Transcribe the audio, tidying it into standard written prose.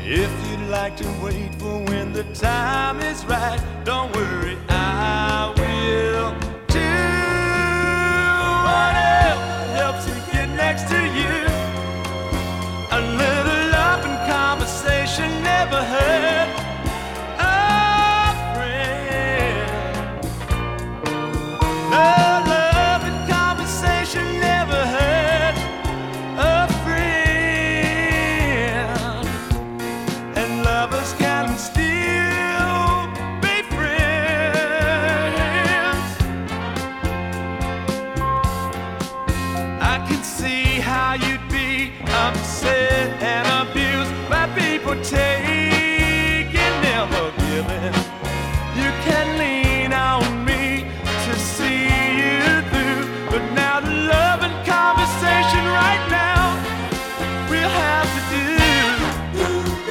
If you'd like to wait for when the time is right, don't worry, I will do whatever helps me get next to you. A little love and conversation never hurt a friend. A love and conversation never hurt a friend. And lovers can still be friends. I can see how you'd be upset and abused by people taking